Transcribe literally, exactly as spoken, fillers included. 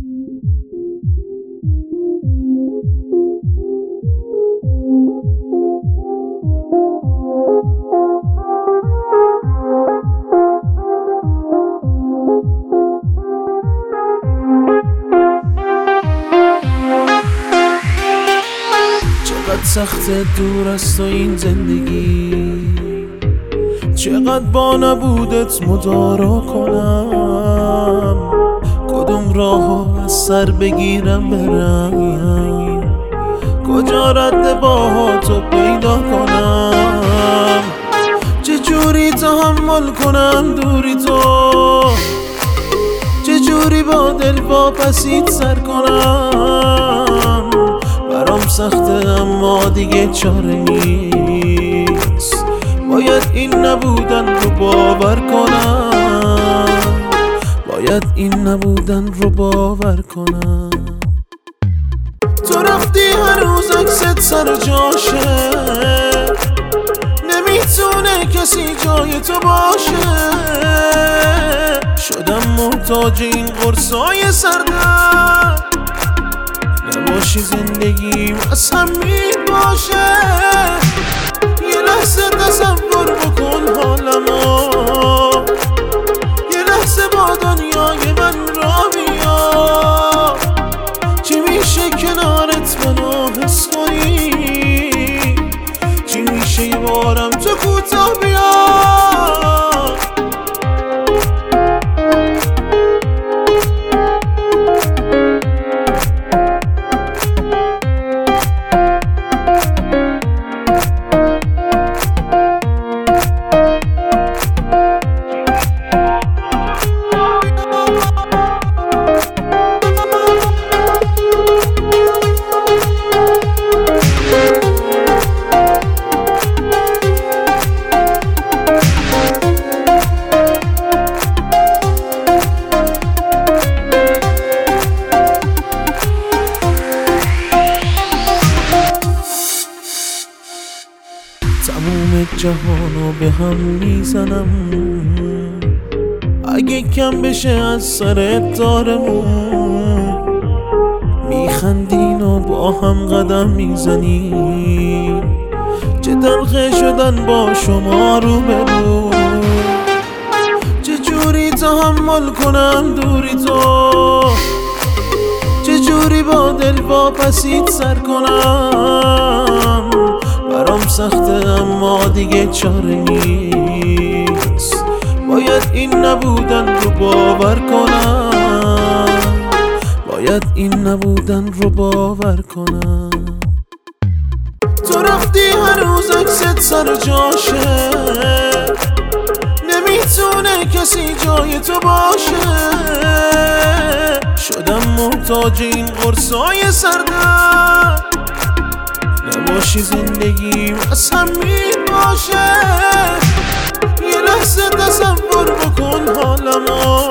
سخت دور از تو این زندگی، چقدر با نبودت مدارا کنم، کدوم راهو از سر بگیرم برم، کجا رد باهاتو پیدا کنم، چجوری تحمل کنم دوری تو، چجوری با دل واپسیت سر کنم. برام سخته اما دیگه چاره نیست، باید این نبودن رو باور کنم، باید این نبودن رو باور کنم. تو رفتی هر روز عکست سر جاشه، نمیتونه کسی جای تو باشه، شدم محتاج این قرصای سردرد، نباشی زندگیم از هم می باشه. یه لحظه تصور بکن حالمو، یه لحظه با دنیای من را بیا، چی میشه کنارت منو حس کنی، چی میشه یه بارم تو کوتاه بیا. تموم جهانو به هم میزنم، اگه کم بشه از سرت دارمون، میخندین و با هم قدم میزنین، چه دلخه شدن با شما رو به رو، چجوری تحمل کنم دوری تو، چجوری با دل واپسیت سر کنم. برام سخته اما دیگه چاره نیست، باید این نبودن رو باور کنم، باید این نبودن رو باور کنم. تو رفتی هر روز عکست سر جاشه، نمیتونه کسی جای تو باشه، شدم محتاج این قرصای سردرد، نباشی زندگیم از هم می باشه. یه لحظه تصور بکن حالمو،